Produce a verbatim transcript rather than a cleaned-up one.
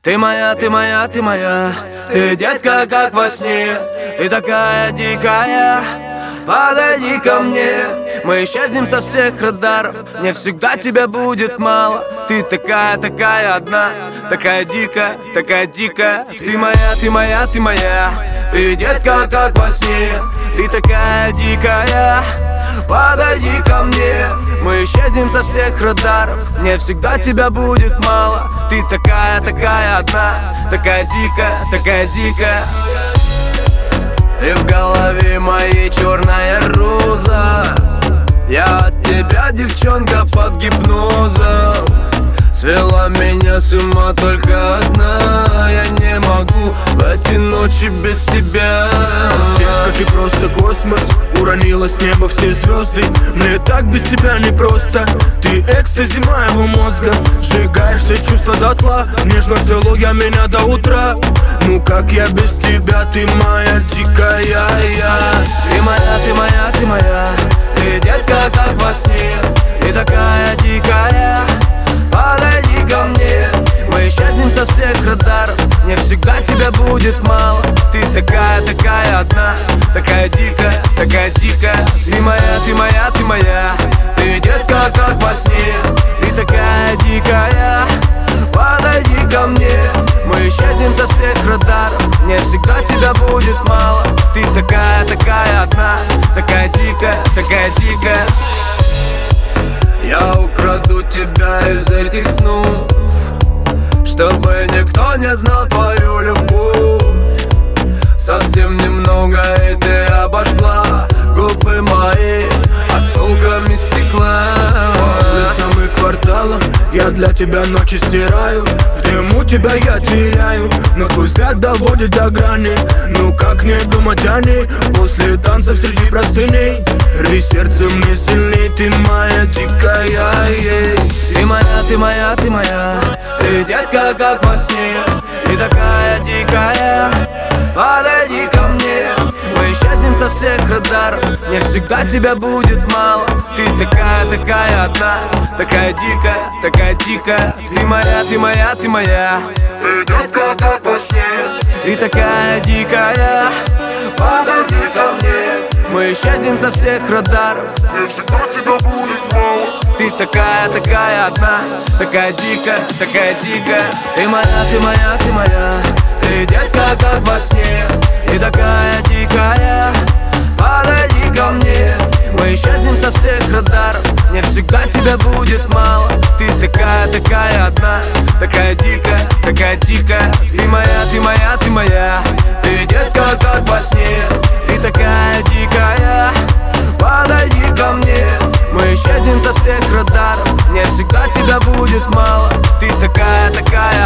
Ты моя, ты моя, ты моя. Ты, детка, как во сне. Ты такая дикая. Подойди ко мне. Мы исчезнем со всех радаров. Мне всегда тебя будет мало. Ты такая, такая одна. Такая дикая, такая дикая. Ты моя, ты моя, ты моя. Ты, детка, как во сне. Ты такая дикая. Подойди ко мне. Мы исчезнем со всех радаров. Мне всегда тебя будет мало. Ты такая, такая одна. Такая дикая, такая дикая. Ты в голове моей черная роза. Я от тебя, девчонка, под гипнозом. Свела меня с ума только одна. Я не могу в эти ночи без тебя. Детка, ты просто космос. Уронила с неба все звезды. Мне так без тебя непросто. Ты экстази моего мозга. Сжигаешь все чувства дотла. Нежно целуя меня до утра. Ну как я без тебя, ты моя дикая я. Ты моя, ты моя, ты моя. Ты, детка, как во сне. Ты такая дикая. Подойди ко мне. Мы исчезнем со всех радаров. Мне всегда тебя будет мало. Ты такая, такая одна. Такая дикая, такая дикая. Ты моя, ты моя, ты моя. Ты, детка, как во сне. Ты такая дикая. Подойди ко мне. Мы исчезнем со всех радаров. Мне всегда тебя будет мало. Ты такая, такая одна. Такая дикая, такая дикая. Я украду тебя из этих снов, чтобы никто не знал твою любовь. Совсем немного, и ты обожгла губы мои осколками стекла. Улицам и кварталом я для тебя ночи стираю. В дыму тебя я теряю, но твой взгляд доводит до грани. Ну как не думать о ней после танцев среди простыней? Рви сердце мне сильней, ты моя дикая ей. Ты моя, ты моя, ты моя. Ты, детка, как во сне. Ты такая дикая. Подойди ко мне. Мы исчезнем со всех радаров. Мне всегда тебя будет мало. Ты такая, такая одна. Такая дикая, такая дикая. Ты моя, ты моя, ты моя. Ты, детка, как во сне. Ты такая дикая. Подойди ко мне. Мы исчезнем со всех радаров. Мне всегда тебя будет мало. Ты такая, такая одна. Такая дикая, такая дикая. Ты моя, ты моя, ты моя. Ты, детка, как во сне. Ты такая дикая. Подойди ко мне. Мы исчезнем со всех радаров. Мне всегда тебя будет мало. Ты такая, такая одна. Такая дикая, такая дикая. Ты моя, ты моя, ты моя. Ты, детка, как во сне. Ты такая дикая. Подойди ко мне. Мы исчезнем со всех радаров. Мне всегда тебя будет мало. Ты такая, такая